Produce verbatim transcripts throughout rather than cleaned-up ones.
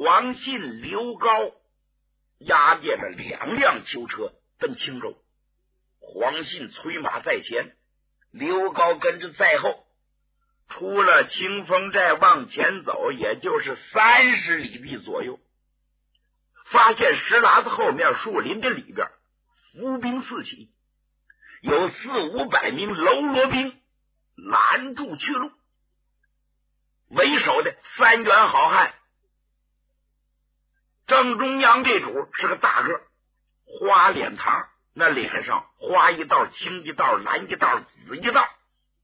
黄信、刘高押解了两辆囚车奔青州。黄信催马在前，刘高跟着在后。出了清风寨往前走，也就是三十里地左右，发现石喇子后面树林的里边伏兵四起，有四五百名喽啰兵拦住去路。为首的三员好汉，正中央这主是个大个花脸膛，那脸上花一道青一道蓝一道紫一道，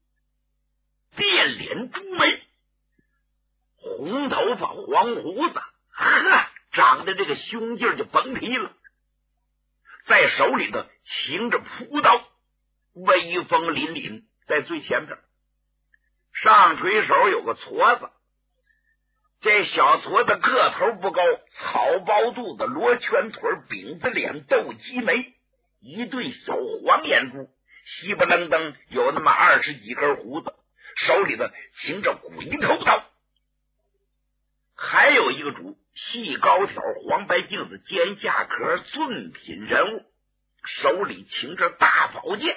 变脸朱眉，红头发黄胡子，呵，长得这个胸劲就甭提了。在手里头擎着朴刀，威风凛凛，在最前边。上垂手有个矬子，这小矬子个头不高，草包肚子，罗圈腿，饼子脸，斗鸡眉，一对小黄眼珠，稀不楞登有那么二十几根胡子，手里头擎着鬼头刀。还有一个主，细高挑，黄白镜子，尖下壳，俊品人物，手里擎着大宝剑。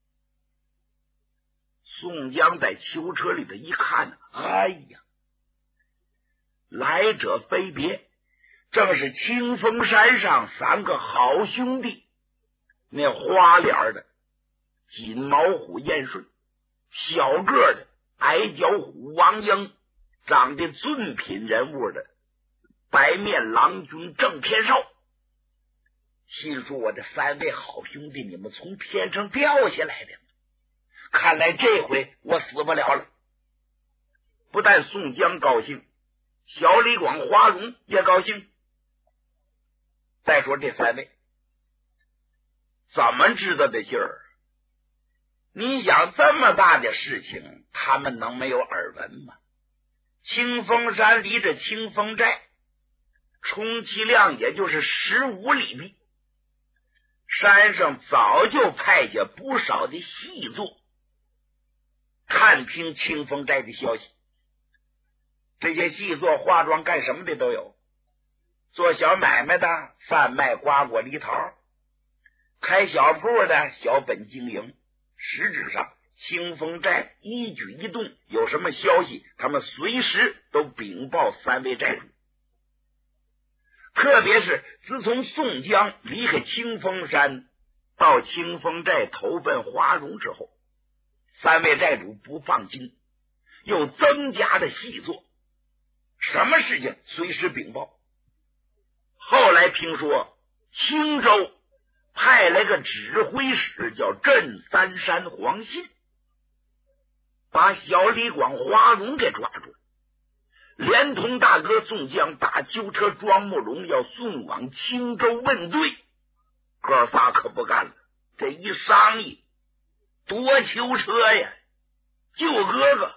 宋江在囚车里头一看，哎呀，来者非别，正是清风山上三个好兄弟，那花脸的锦毛虎燕顺，小个的矮脚虎王英，长得俊品人物的白面郎君郑天寿。心说我的三位好兄弟，你们从天上掉下来的，看来这回我死不了了。不但宋江高兴，小李广、花荣也高兴。再说这三位怎么知道的信儿？你想这么大的事情，他们能没有耳闻吗？清风山离着清风寨充其量也就是十五里地，山上早就派下不少的细作探听清风寨的消息。这些细作化妆干什么的都有，做小买卖的贩卖瓜果梨桃，开小铺的小本经营。实质上清风寨一举一动有什么消息，他们随时都禀报三位寨主。特别是自从宋江离开清风山到清风寨投奔花荣之后，三位寨主不放心，又增加了细作，什么事情随时禀报。后来听说青州派来个指挥使叫镇三山黄信，把小李广、花荣给抓住了，连同大哥宋江打囚车庄木龙要送往青州问罪。哥仨可不干了，这一商议夺囚车呀，救哥哥，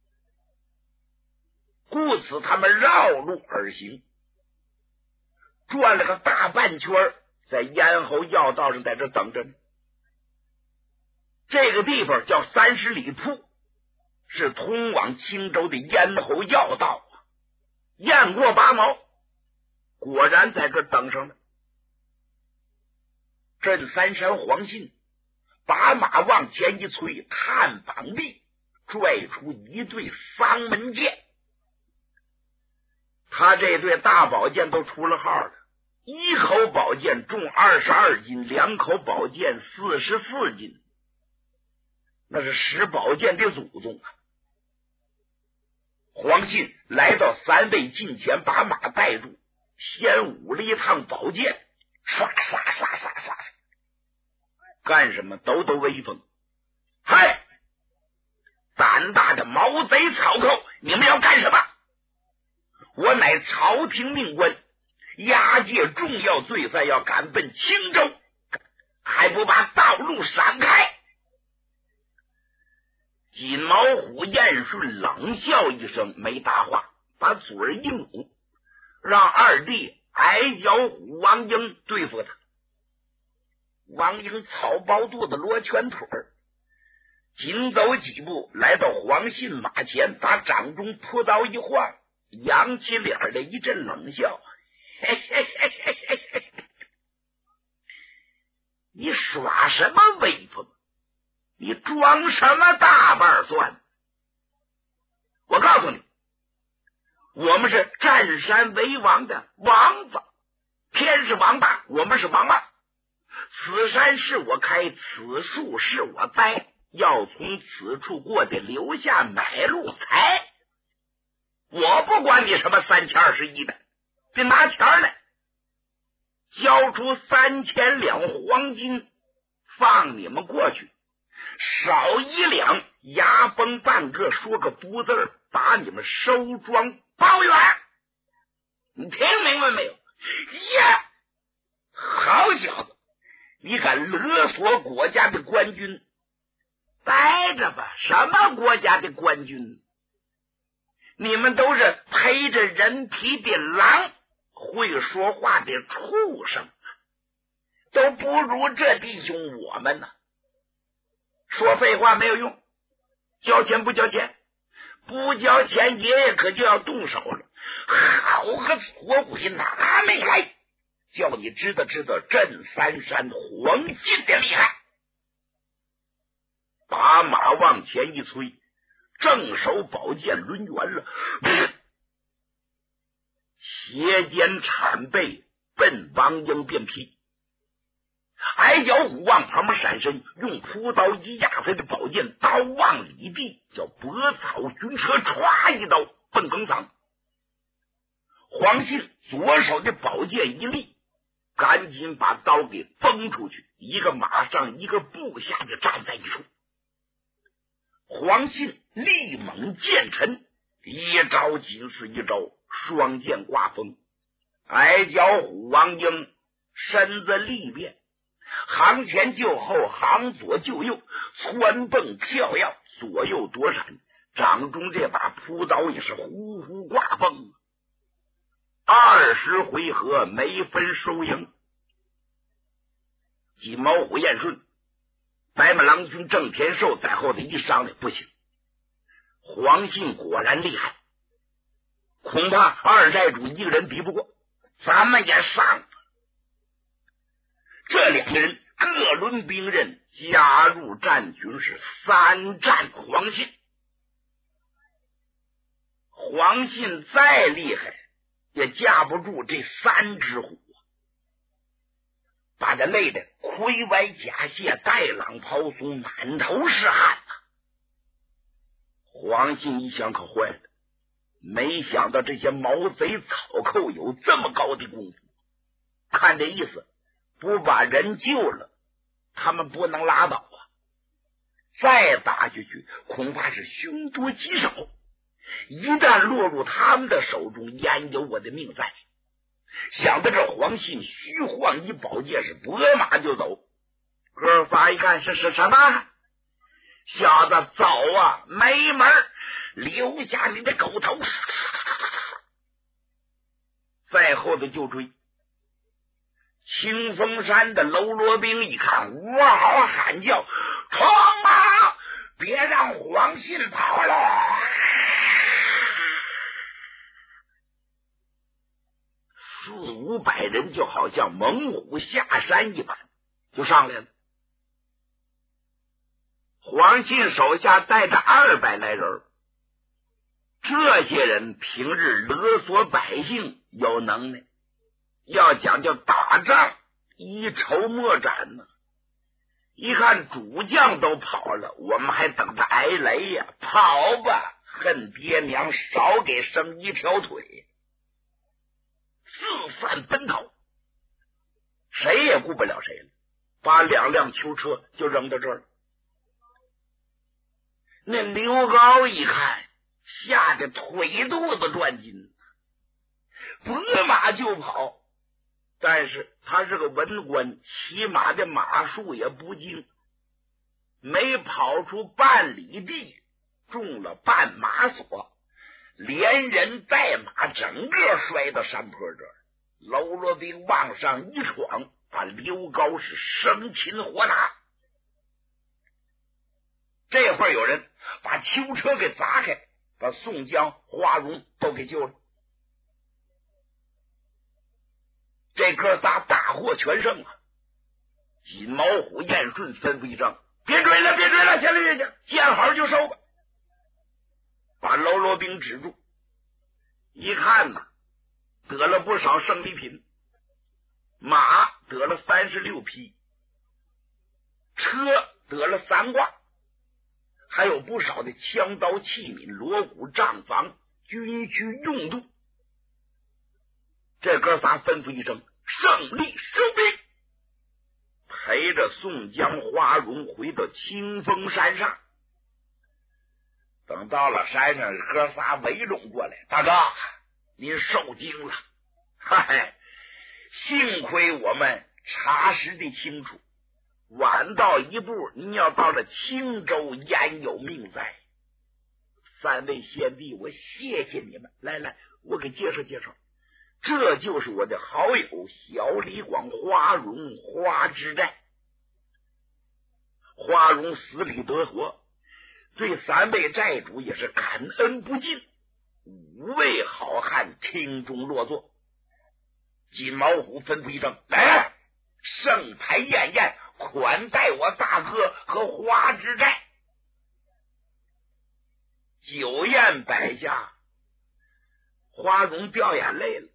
故此他们绕路而行，转了个大半圈，在咽喉要道上在这等着呢。这个地方叫三十里铺，是通往青州的咽喉要道，雁过拔毛，果然在这等上了。镇三山黄信把马往前一催，探膀臂拽出一对丧门剑。他这对大宝剑都出了号了，一口宝剑重二十二斤，两口宝剑四十四斤，那是使宝剑的祖宗啊！黄信来到三位近前，把马带住，先舞了一趟宝剑，唰唰唰唰唰，干什么？抖抖威风！嗨，胆大的毛贼草寇，你们要干什么？我乃朝廷命官，押解重要罪犯要赶奔青州，还不把道路闪开？锦毛虎燕顺冷笑一声，没答话，把嘴一努，让二弟矮脚虎王英对付他。王英草包肚子，罗圈腿，紧走几步来到黄信马前，把掌中朴刀一晃， 扬起脸的一阵冷笑，嘿嘿嘿嘿嘿嘿，你耍什么威风？你装什么大瓣蒜？我告诉你，我们是占山为王的王子，天是王大，我们是王二。此山是我开，此树是我栽，要从此处过得留下买路财。我不管你什么三千二十一的，得拿钱来，交出三千两黄金，放你们过去。少一两，牙崩半个，说个不字，把你们收庄包圆。你听明白没有？呀，好小子，你敢勒索国家的官军？待着吧，什么国家的官军？你们都是披着人皮的狼，会说话的畜生，都不如这弟兄我们呢。说废话没有用，交钱不交钱，不交钱爷爷可就要动手了。好个左鬼，拿命来，叫你知道知道镇三山黄信的厉害。把马往前一催，正手宝剑抡圆了，斜肩铲背奔王英便劈。矮脚虎往旁边闪身，用朴刀一压他的宝剑，刀往里地，叫拨草军车歘一刀奔更桑。黄信左手的宝剑一立，赶紧把刀给崩出去，一个马上一个步下就站在一处。黄信力猛剑沉，一招紧是一招，双剑挂风。矮脚虎王英身子力变，行前就后，行左就右，窜蹦跳跃，左右躲闪，掌中这把朴刀也是呼呼挂风。二十回合没分输赢。金毛虎燕顺、白马郎君郑天寿在后头一商量，不行，黄信果然厉害，恐怕二寨主一个人比不过，咱们也上。这两个人各轮兵刃，加入战群，是三战黄信。黄信再厉害也架不住这三只虎，把他累得盔歪甲卸，带朗袍松，满头是汗啊！黄信一想可坏了，没想到这些毛贼草寇有这么高的功夫，看这意思，不把人救了，他们不能拉倒啊！再打下去，恐怕是凶多吉少。一旦落入他们的手中，焉有我的命在？想到这，黄信虚晃一宝剑，是拨马就走。哥仨一看，是是什么？小子，走啊，没门，留下你的狗头！在后头就追。清风山的喽啰兵一看，哇嗷喊叫：“冲啊！别让黄信跑了！”四五百人就好像猛虎下山一般，就上来了。黄信手下带着二百来人，这些人平日勒索百姓有能耐，要讲究打仗一筹莫展呢。一看主将都跑了，我们还等着挨雷呀？跑吧，恨爹娘少给生一条腿！四散奔逃，谁也顾不了谁了，把两辆囚车就扔到这儿了。那刘高一看，吓得腿肚子转筋，拨马就跑。但是他是个文官，骑马的马术也不精，没跑出半里地，中了半马索，连人带马整个摔到山坡这儿。喽啰兵往上一闯，把刘高是生擒活拿。这会儿有人把囚车给砸开，把宋江、花荣都给救了。 这哥仨大获全胜啊！金毛虎、燕顺吩咐一声：“别追了，别追了，下来下去，见好就收吧。”把喽啰兵止住，一看呐，得了不少胜利品，马得了三十六匹，车得了三挂，还有不少的枪刀器皿、锣鼓帐房、军需用度。这哥仨吩咐一声：“胜利收兵！”陪着宋江、花荣回到清风山上。等到了山上，哥仨围拢过来：“大哥，您受惊了！嗨，幸亏我们查实的清楚，晚到一步，您要到了青州，焉有命在？三位贤弟，我谢谢你们。来来，我给介绍介绍，这就是我的好友小李广、花荣、花之寨。花荣死里得活，对三位寨主也是感恩不尽，五位好汉听中落座。金毛虎吩咐一声：“来来，盛牌宴宴，款待我大哥和花之寨。”酒宴摆下，花荣掉眼泪了。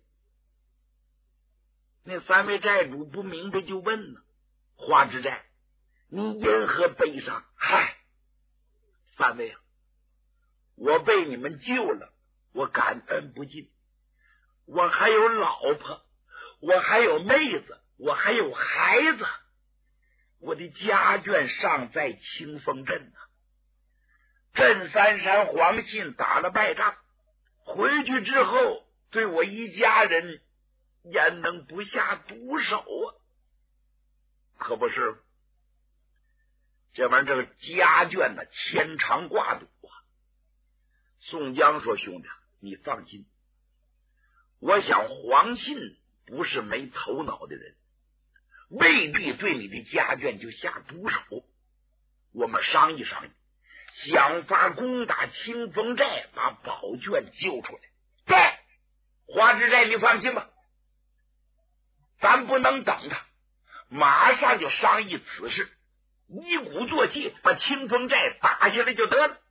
那三位寨主不明白就问呢：“花之寨，你因何悲伤？”“嗨，三位啊，我被你们救了，我感恩不尽。我还有老婆，我还有妹子，我还有孩子，我的家眷尚在清风镇呢。镇三山黄信打了败仗，回去之后对我一家人焉能不下毒手啊？可不是吗？这玩意儿，这个家眷呢，牵肠挂肚啊。”宋江说：“兄弟，你放心，我想黄信不是没头脑的人，未必对你的家眷就下毒手。我们商议商议，想法攻打清风寨，把宝卷救出来。在花之寨，你放心吧，咱不能等他，马上就商议此事，一鼓作气把清风寨打下来就得了。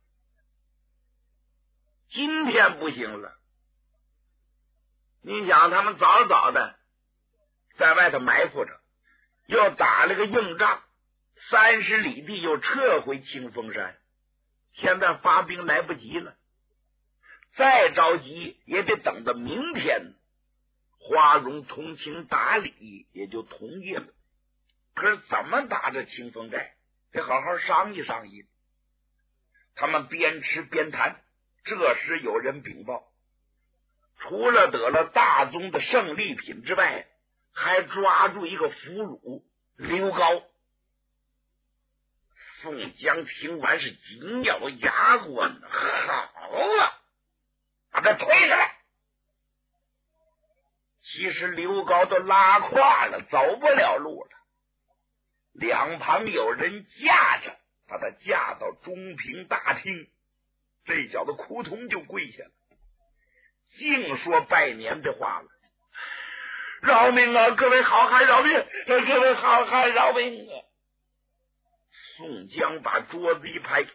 今天不行了，你想他们早早的在外头埋伏着，又打了个硬仗，三十里地又撤回清风山，现在发兵来不及了，再着急也得等到明天。花荣同情达理，也就同意了。可是怎么打这清风寨，得好好商议商议。他们边吃边谈，这时有人禀报，除了得了大宗的胜利品之外，还抓住一个俘虏刘高。宋江听完是紧咬牙关，好啊，把他推上来。其实刘高都拉胯了，走不了路了，两旁有人架着，把他架到中平大厅，这小子扑通就跪下了，净说拜年的话了：“饶命啊，各位好汉饶命，各位好汉饶命啊！”宋江把桌子一拍：“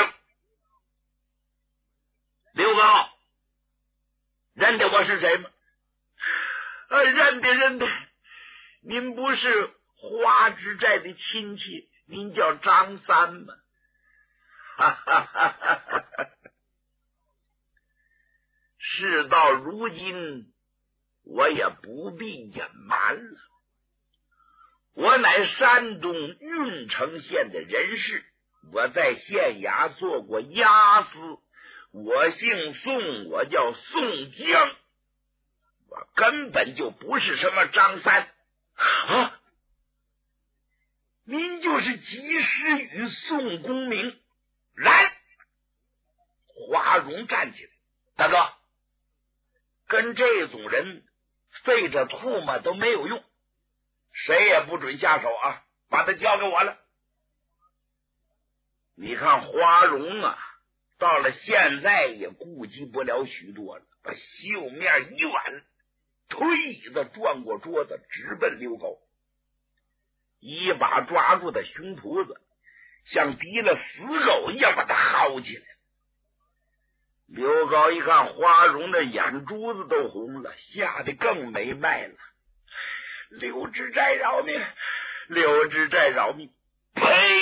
刘高，认得我是谁吗？”“啊，认得认得，您不是花之寨的亲戚，您叫张三吗？”哈哈哈哈哈！事到如今，我也不必隐瞒了，我乃山东郓城县的人士，我在县衙做过押司，我姓宋，我叫宋江，我根本就不是什么张三啊！您就是及时雨宋公明。来，华容站起来：“大哥，跟这种人费着唾沫都没有用，谁也不准下手啊！把他交给我了。”你看花荣啊，到了现在也顾及不了许多了，把袖面一挽，推子转过桌子，直奔刘高，一把抓住他胸脯子，像提了死狗一样把他薅起来。刘高一看花荣的眼珠子都红了，吓得更没脉了。刘知寨饶命，刘知寨饶命！呸！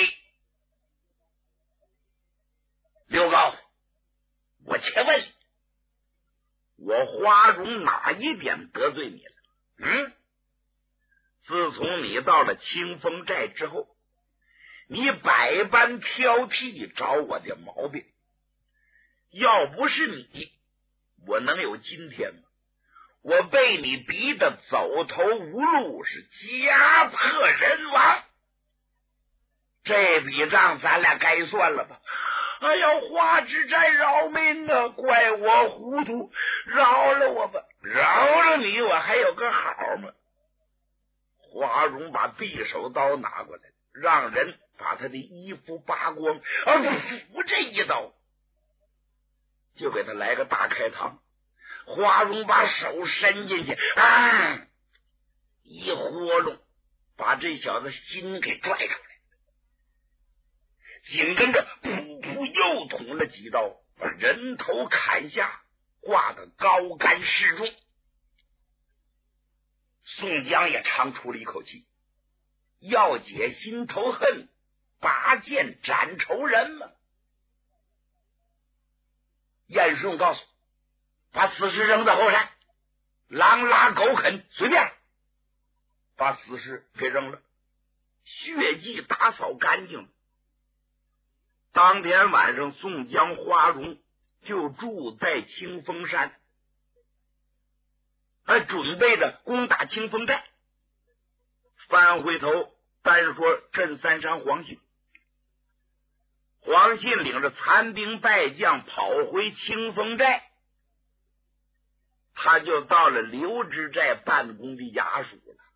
刘高，我且问你，我花荣哪一点得罪你了？嗯？自从你到了清风寨之后，你百般挑剔找我的毛病，要不是你，我能有今天吗？我被你逼得走投无路，是家破人亡。这笔账咱俩该算了吧？哎呀，花知寨饶命啊！怪我糊涂，饶了我吧！饶了你，我还有个好吗？花荣把匕首刀拿过来，让人把他的衣服扒光，啊，扶这一刀，就给他来个大开膛。花荣把手伸进去，啊，一豁弄，把这小子心给拽出来，紧跟着噗噗又捅了几刀，把人头砍下，挂得高干示众。宋江也长出了一口气，要解心头恨，拔剑斩仇人嘛。燕顺告诉，把死尸扔在后山，狼拉狗啃，随便把死尸给扔了，血迹打扫干净了。当天晚上，宋江、花荣就住在清风山，还准备着攻打清风寨。翻回头单说镇三山黄信，黄信领着残兵败将跑回清风寨，他就到了刘知寨办公的衙署了。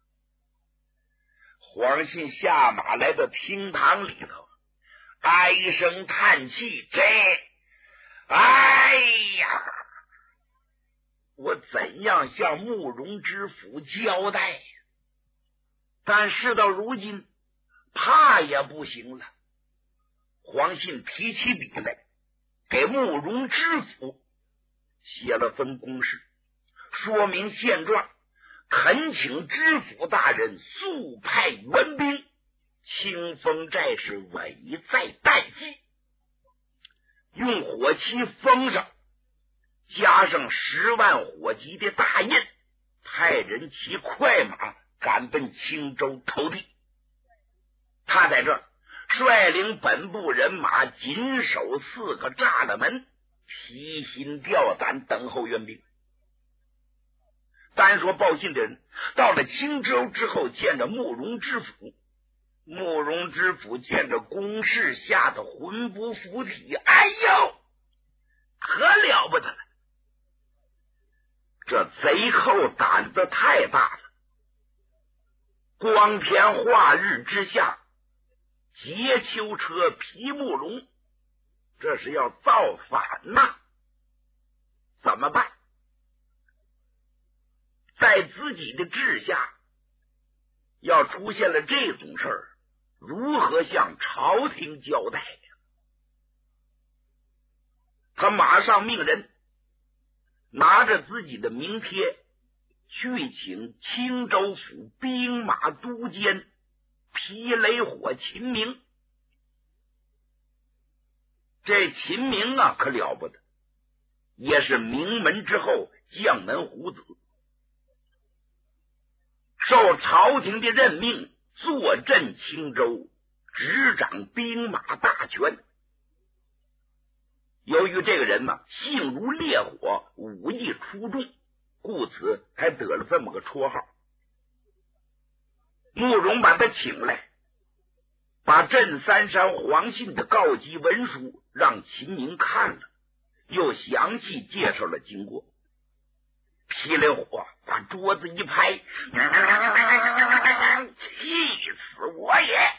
黄信下马来到厅堂里头，唉声叹气，这哎呀，我怎样向慕容知府交代呀？但事到如今，怕也不行了。黄信提起笔来，给慕容知府写了封公事，说明现状，恳请知府大人速派援兵，清风寨是危在旦夕，用火漆封上，加上十万火急的大印，派人骑快马赶奔青州投递。他在这儿率领本部人马紧守四个栅栏门，提心吊胆等候援兵。单说报信的人到了青州之后，见着慕容知府，慕容知府见着公事，吓得魂不附体，哎呦，可了不得了！这贼寇胆子太大了，光天化日之下劫囚车皮慕容，这是要造反呐！怎么办？在自己的治下要出现了这种事儿，如何向朝廷交代呀？他马上命人拿着自己的名帖去请青州府兵马都监皮雷火秦明。这秦明啊，可了不得，也是名门之后，将门虎子，受朝廷的任命，坐镇青州，执掌兵马大权。由于这个人呢，性如烈火，武艺出众，故此才得了这么个绰号。慕容把他请来，把镇三山黄信的告急文书让秦明看了，又详细介绍了经过。皮雷火把桌子一拍，气死我也！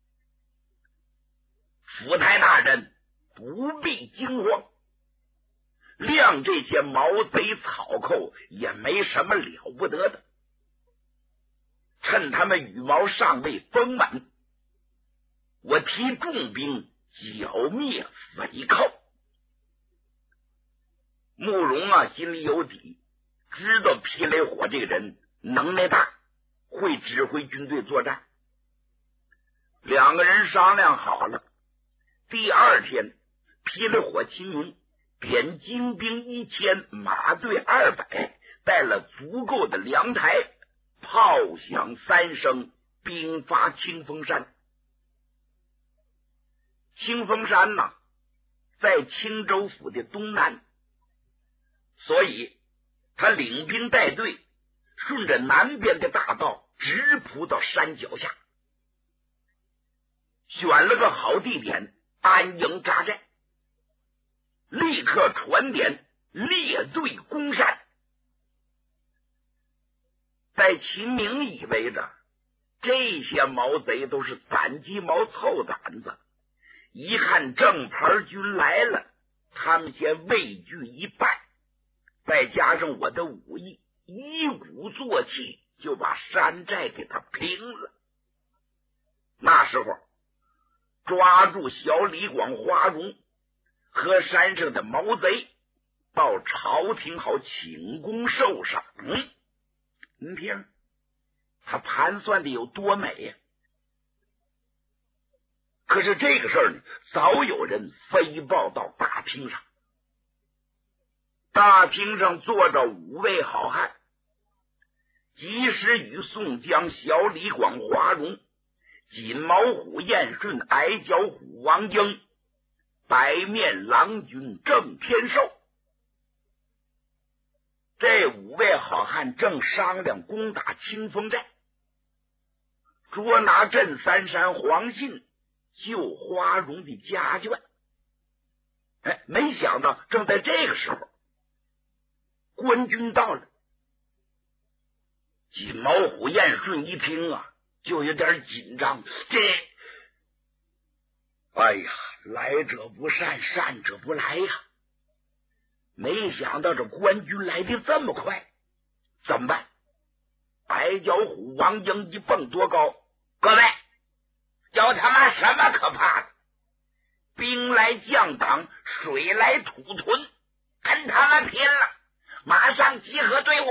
府台大人不必惊慌，谅这些毛贼草寇也没什么了不得的， 趁他们羽毛尚未丰满，我提重兵剿灭匪寇。慕容啊，心里有底，知道霹雷火这个人能耐大，会指挥军队作战。两个人商量好了，第二天，霹雷火秦明点精兵一千，马队二百，带了足够的粮台，炮响三声，兵发清风山。清风山呐，在青州府的东南，所以他领兵带队，顺着南边的大道直扑到山脚下，选了个好地点安营扎寨，立刻传点列队攻山。在秦明以为着这些毛贼都是攒鸡毛凑胆子，一看正牌军来了，他们先畏惧一半，再加上我的武艺，一鼓作气就把山寨给他平了。那时候抓住小李广、花荣和山上的毛贼，到朝廷好请功受赏。你听他盘算的有多美呀！可是这个事儿呢，早有人飞报到大厅上。大厅上坐着五位好汉，及时雨、宋江、小李广、花荣、锦毛虎、燕顺、矮脚虎、王英、白面郎君郑天寿。这五位好汉正商量攻打清风寨，捉拿镇三山黄信，救花荣的家眷。哎，没想到正在这个时候，官军到了。锦毛虎、燕顺一听啊，就有点紧张。这，哎呀，来者不善，善者不来呀！没想到这官军来的这么快，怎么办？白脚虎王英一蹦多高，各位，叫他妈什么可怕的？兵来将挡，水来土屯，跟他们拼了！马上集合队伍。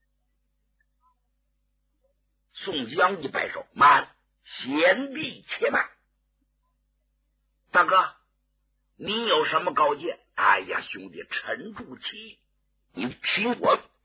宋江一摆手，慢，贤弟且慢。大哥，你有什么高见？哎呀，兄弟，沉住气，你听我